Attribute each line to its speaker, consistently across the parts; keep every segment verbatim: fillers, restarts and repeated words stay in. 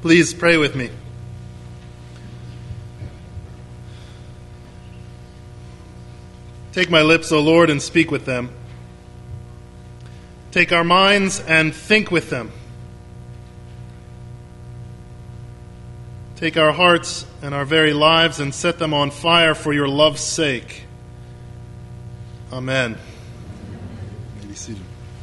Speaker 1: Please pray with me. Take my lips, O Lord, and speak with them. Take our minds and think with them. Take our hearts and our very lives and set them on fire for your love's sake. Amen. You may be seated.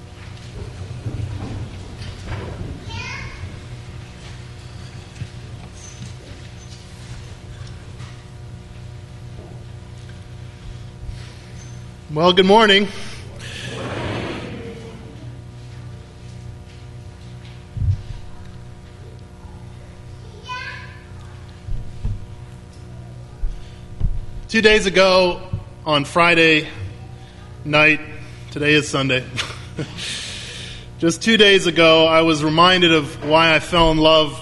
Speaker 1: Well, good morning. Two days ago, on Friday night, today is Sunday, just two days ago, I was reminded of why I fell in love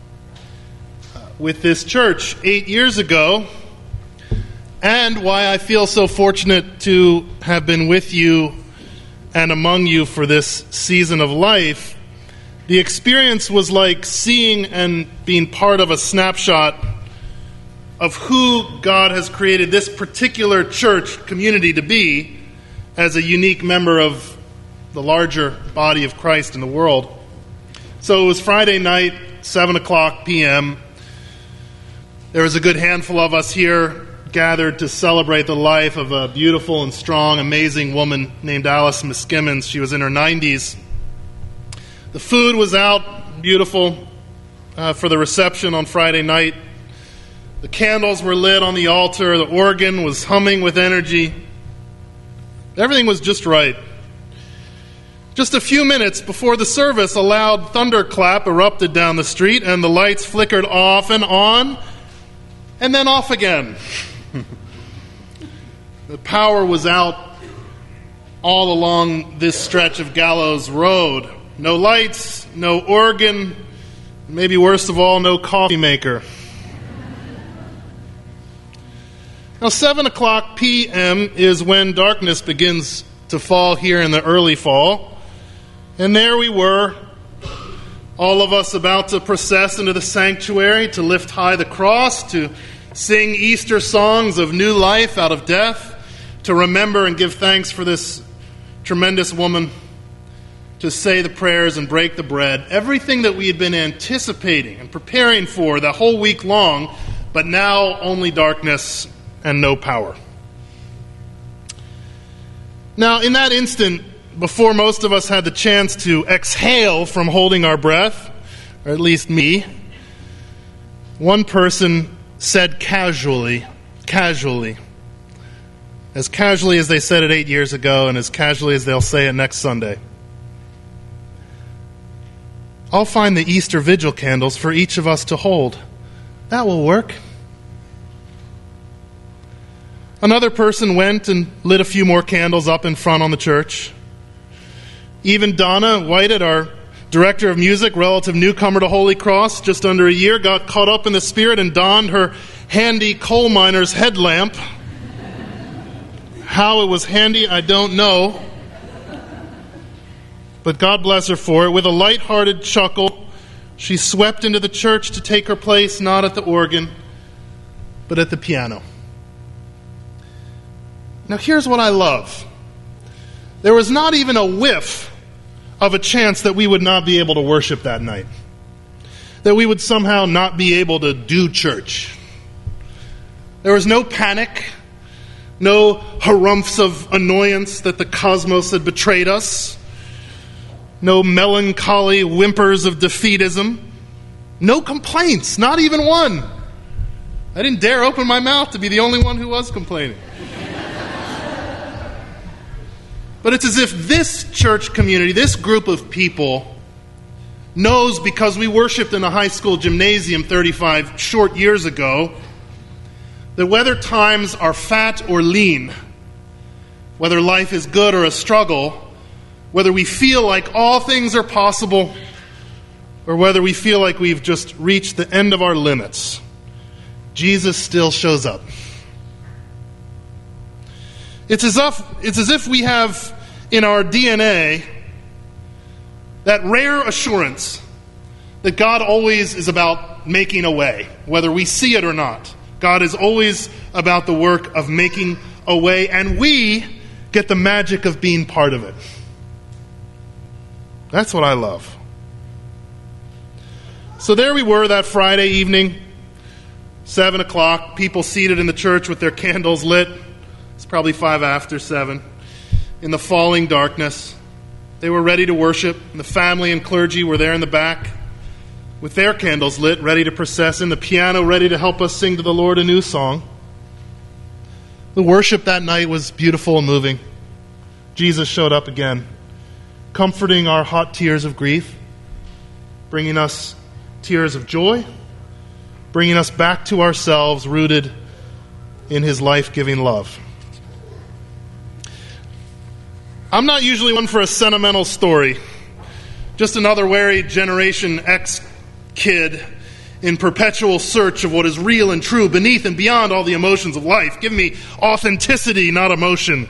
Speaker 1: with this church eight years ago, and why I feel so fortunate to have been with you and among you for this season of life. The experience was like seeing and being part of a snapshot of who God has created this particular church community to be as a unique member of the larger body of Christ in the world. So it was Friday night, seven o'clock p.m. There was a good handful of us here gathered to celebrate the life of a beautiful and strong, amazing woman named Alice Miskimmins. She was in her nineties. The food was out, beautiful, uh, for the reception on Friday night. The candles were lit on the altar. The organ was humming with energy. Everything was just right. Just a few minutes before the service, a loud thunderclap erupted down the street, and the lights flickered off and on, and then off again. The power was out all along this stretch of Gallows Road. No lights, no organ, maybe worst of all, no coffee maker. Now, seven o'clock p.m. is when darkness begins to fall here in the early fall. And there we were, all of us about to process into the sanctuary, to lift high the cross, to sing Easter songs of new life out of death, to remember and give thanks for this tremendous woman, to say the prayers and break the bread. Everything that we had been anticipating and preparing for the whole week long, but now only darkness and no power. Now, in that instant, before most of us had the chance to exhale from holding our breath, or at least me, one person said casually, casually, as casually as they said it eight years ago and as casually as they'll say it next Sunday, "I'll find the Easter Vigil candles for each of us to hold. That will work." Another person went and lit a few more candles up in front on the church. Even Donna Whited, our director of music, relative newcomer to Holy Cross, just under a year, got caught up in the spirit and donned her handy coal miner's headlamp. How it was handy, I don't know. But God bless her for it. With a light-hearted chuckle, she swept into the church to take her place not at the organ, but at the piano. Now, here's what I love. There was not even a whiff of a chance that we would not be able to worship that night, that we would somehow not be able to do church. There was no panic, no harumphs of annoyance that the cosmos had betrayed us, no melancholy whimpers of defeatism, no complaints, not even one. I didn't dare open my mouth to be the only one who was complaining. But it's as if this church community, this group of people, knows, because we worshiped in a high school gymnasium thirty-five short years ago, that whether times are fat or lean, whether life is good or a struggle, whether we feel like all things are possible, or whether we feel like we've just reached the end of our limits, Jesus still shows up. It's as if, it's as if we have in our D N A that rare assurance that God always is about making a way, whether we see it or not. God is always about the work of making a way, and we get the magic of being part of it. That's what I love. So there we were that Friday evening, seven o'clock, people seated in the church with their candles lit. It's probably five after seven. In the falling darkness, they were ready to worship, and the family and clergy were there in the back with their candles lit, ready to process in, the piano ready to help us sing to the Lord a new song. The worship that night was beautiful and moving. Jesus showed up again, comforting our hot tears of grief, bringing us tears of joy, bringing us back to ourselves, rooted in his life-giving love. I'm not usually one for a sentimental story. Just another wary Generation X kid in perpetual search of what is real and true beneath and beyond all the emotions of life. Give me authenticity, not emotion.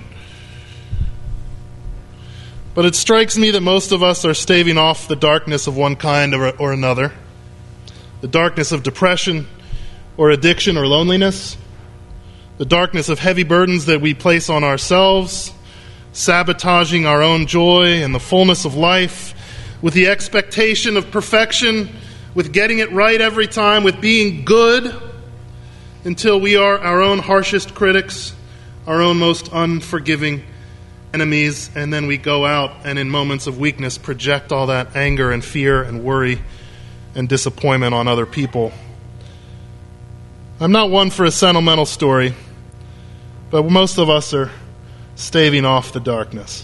Speaker 1: But it strikes me that most of us are staving off the darkness of one kind or, or another. The darkness of depression or addiction or loneliness. The darkness of heavy burdens that we place on ourselves, sabotaging our own joy and the fullness of life, with the expectation of perfection, with getting it right every time, with being good, until we are our own harshest critics, our own most unforgiving enemies, and then we go out and in moments of weakness project all that anger and fear and worry and disappointment on other people. I'm not one for a sentimental story, but most of us are staving off the darkness.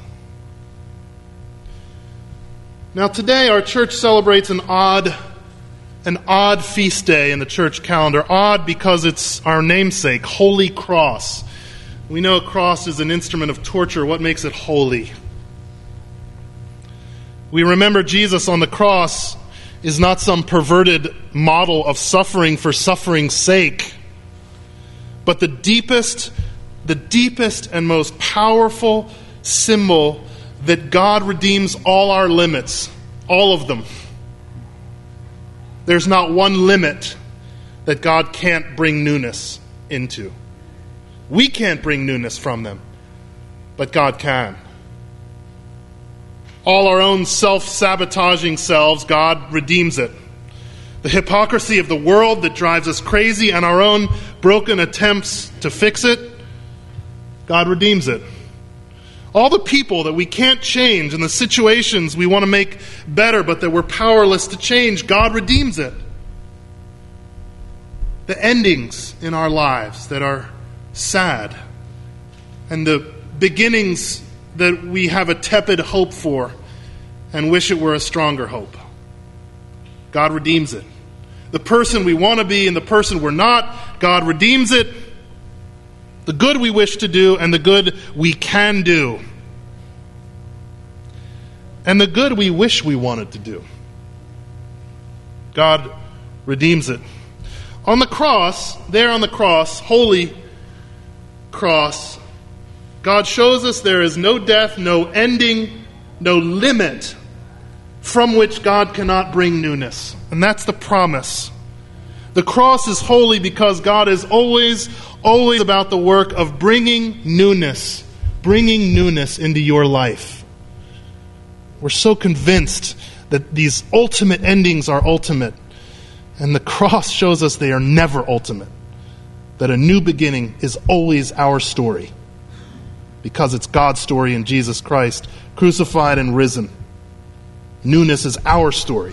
Speaker 1: Now today our church celebrates an odd an odd feast day in the church calendar. Odd because it's our namesake, Holy Cross. We know a cross is an instrument of torture. What makes it holy? We remember Jesus on the cross is not some perverted model of suffering for suffering's sake, but the deepest, the deepest and most powerful symbol that God redeems all our limits, all of them. There's not one limit that God can't bring newness into. We can't bring newness from them, but God can. All our own self-sabotaging selves, God redeems it. The hypocrisy of the world that drives us crazy and our own broken attempts to fix it, God redeems it. All the people that we can't change and the situations we want to make better but that we're powerless to change, God redeems it. The endings in our lives that are sad and the beginnings that we have a tepid hope for and wish it were a stronger hope, God redeems it. The person we want to be and the person we're not, God redeems it. The good we wish to do and the good we can do. And the good we wish we wanted to do. God redeems it. On the cross, there on the cross, holy cross, God shows us there is no death, no ending, no limit from which God cannot bring newness. And that's the promise. The cross is holy because God is always, always about the work of bringing newness, bringing newness into your life. We're so convinced that these ultimate endings are ultimate. And the cross shows us they are never ultimate. That a new beginning is always our story. Because it's God's story in Jesus Christ, crucified and risen. Newness is our story.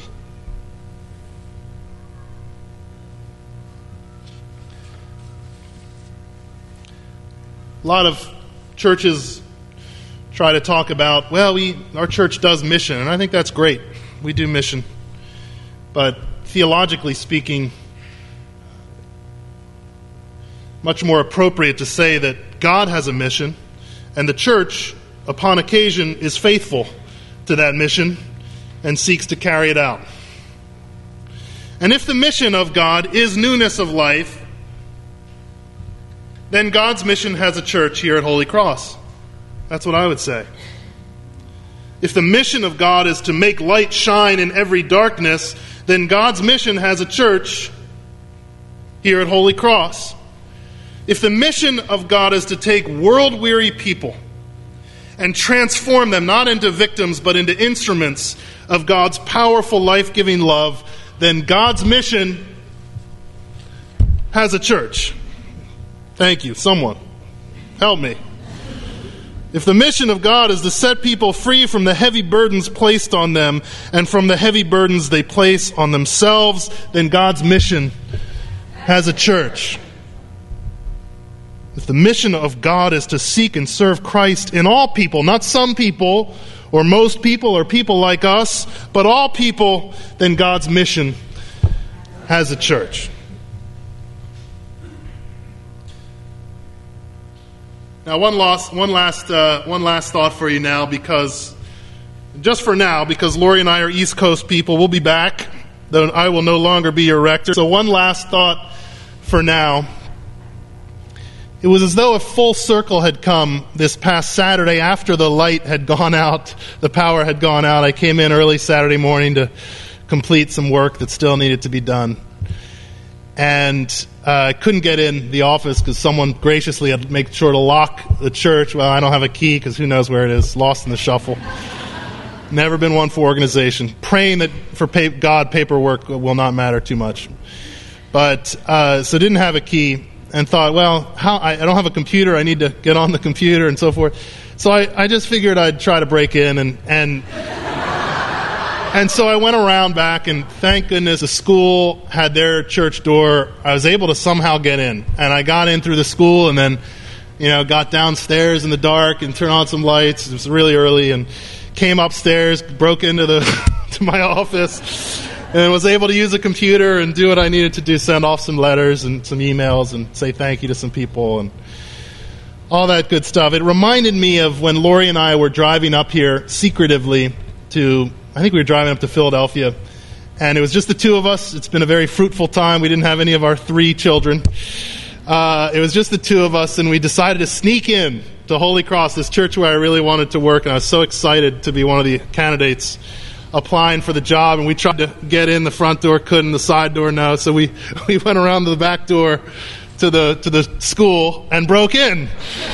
Speaker 1: A lot of churches try to talk about, well, we our church does mission, and I think that's great. We do mission. But theologically speaking, much more appropriate to say that God has a mission, and the church, upon occasion, is faithful to that mission and seeks to carry it out. And if the mission of God is newness of life, then God's mission has a church here at Holy Cross. That's what I would say. If the mission of God is to make light shine in every darkness, then God's mission has a church here at Holy Cross. If the mission of God is to take world-weary people and transform them not into victims but into instruments of God's powerful, life-giving love, then God's mission has a church. Thank you. Someone, help me. If the mission of God is to set people free from the heavy burdens placed on them and from the heavy burdens they place on themselves, then God's mission has a church. If the mission of God is to seek and serve Christ in all people, not some people or most people or people like us, but all people, then God's mission has a church. Now, one last, one last, uh, one last thought for you now, because just for now, because Lori and I are East Coast people, we'll be back, though I will no longer be your rector. So, one last thought for now. It was as though a full circle had come this past Saturday after the light had gone out, the power had gone out. I came in early Saturday morning to complete some work that still needed to be done. And uh, I couldn't get in the office because someone graciously had made sure to lock the church. Well, I don't have a key because who knows where it is. Lost in the shuffle. Never been one for organization. Praying that for pa- God paperwork will not matter too much. But, uh, so didn't have a key and thought, well, how I, I don't have a computer. I need to get on the computer and so forth. So I, I just figured I'd try to break in and... and And so I went around back, and thank goodness the school had their church door. I was able to somehow get in. And I got in through the school and then, you know, got downstairs in the dark and turned on some lights. It was really early and came upstairs, broke into the to my office, and was able to use a computer and do what I needed to do, send off some letters and some emails and say thank you to some people and all that good stuff. It reminded me of when Lori and I were driving up here secretively to... I think we were driving up to Philadelphia, and it was just the two of us. It's been a very fruitful time. We didn't have any of our three children. Uh, it was just the two of us, and we decided to sneak in to Holy Cross, this church where I really wanted to work, and I was so excited to be one of the candidates applying for the job, and we tried to get in the front door, couldn't, the side door, no, so we, we went around to the back door to the to the school and broke in.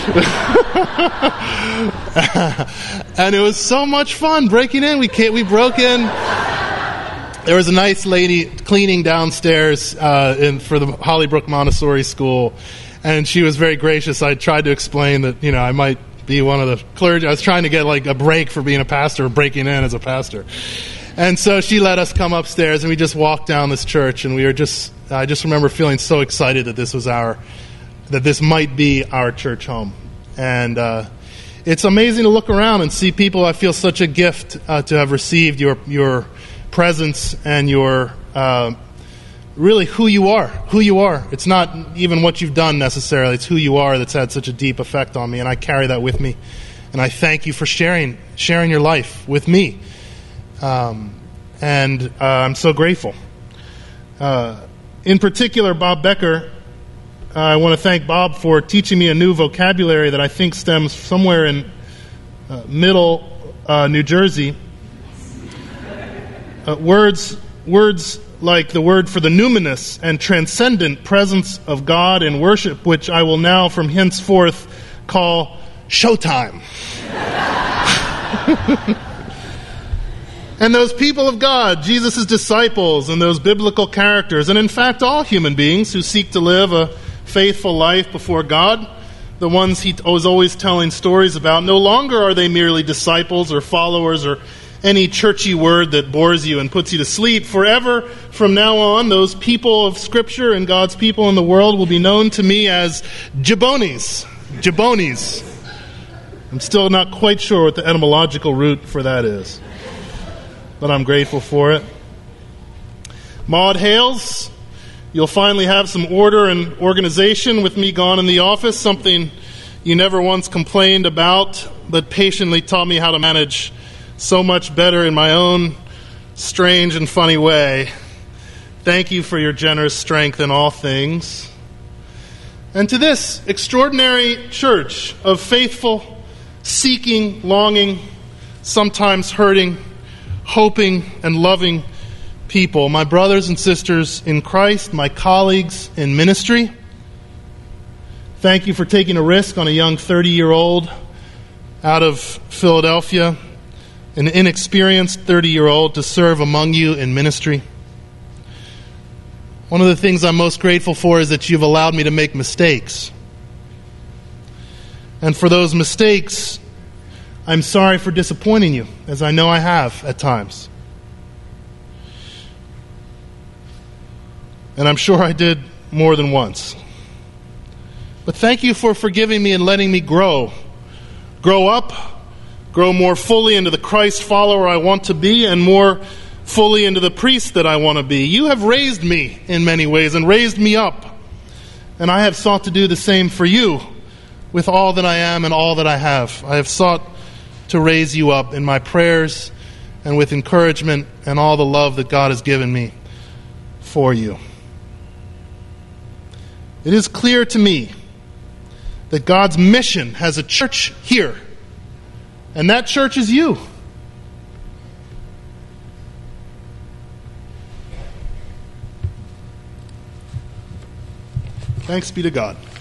Speaker 1: And it was so much fun breaking in. We came, we broke in. There was a nice lady cleaning downstairs uh, in for the Hollybrook Montessori School, and she was very gracious. I tried to explain that, you know, I might be one of the clergy. I was trying to get like a break for being a pastor, breaking in as a pastor. And so she let us come upstairs, and we just walked down this church, and we were just, I just remember feeling so excited that this was our, that this might be our church home. And uh, it's amazing to look around and see people. I feel such a gift uh, to have received your your presence and your, uh, really who you are, who you are. It's not even what you've done necessarily, it's who you are that's had such a deep effect on me, and I carry that with me. And I thank you for sharing, sharing your life with me. Um, and uh, I'm so grateful. Uh, in particular, Bob Becker, uh, I want to thank Bob for teaching me a new vocabulary that I think stems somewhere in uh, middle uh, New Jersey. Uh, words, words like the word for the numinous and transcendent presence of God in worship, which I will now from henceforth call showtime. And those people of God, Jesus' disciples, and those biblical characters, and in fact all human beings who seek to live a faithful life before God, the ones he was always telling stories about, no longer are they merely disciples or followers or any churchy word that bores you and puts you to sleep. Forever from now on, those people of Scripture and God's people in the world will be known to me as Gibonis. Gibonis. I'm still not quite sure what the etymological root for that is, but I'm grateful for it. Maud Hales, you'll finally have some order and organization with me gone in the office, something you never once complained about, but patiently taught me how to manage so much better in my own strange and funny way. Thank you for your generous strength in all things. And to this extraordinary church of faithful, seeking, longing, sometimes hurting, hoping, and loving people, my brothers and sisters in Christ, my colleagues in ministry. Thank you for taking a risk on a young thirty-year-old out of Philadelphia, an inexperienced thirty-year-old, to serve among you in ministry. One of the things I'm most grateful for is that you've allowed me to make mistakes. And for those mistakes, I'm sorry for disappointing you, as I know I have at times. And I'm sure I did more than once. But thank you for forgiving me and letting me grow. Grow up, grow more fully into the Christ follower I want to be, and more fully into the priest that I want to be. You have raised me in many ways and raised me up. And I have sought to do the same for you with all that I am and all that I have. I have sought to raise you up in my prayers and with encouragement and all the love that God has given me for you. It is clear to me that God's mission has a church here, and that church is you. Thanks be to God.